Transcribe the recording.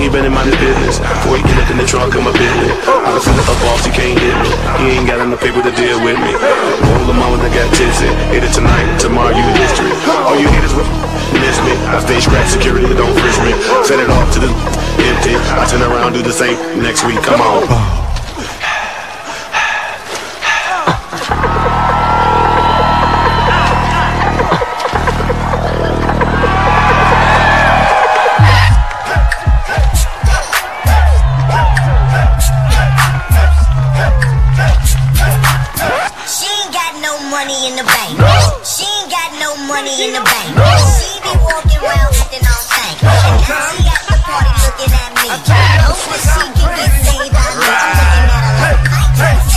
you better mind his business before you get up in the trunk of my Bentley. I can feel it up boss, you can't hit me. He ain't got enough paper to deal with me. Roll them on when I got tipsy. Hit it tonight, tomorrow you history. All you haters will miss me. I stay scratch security, don't frisk me. Set it off to the empty. I turn around, do the same next week. Come on. Money in the bank. She ain't got no money in the bank. She be walking around looking all stank. And now she at the party looking at me. Hoping she can get saved. I know I'm looking at her like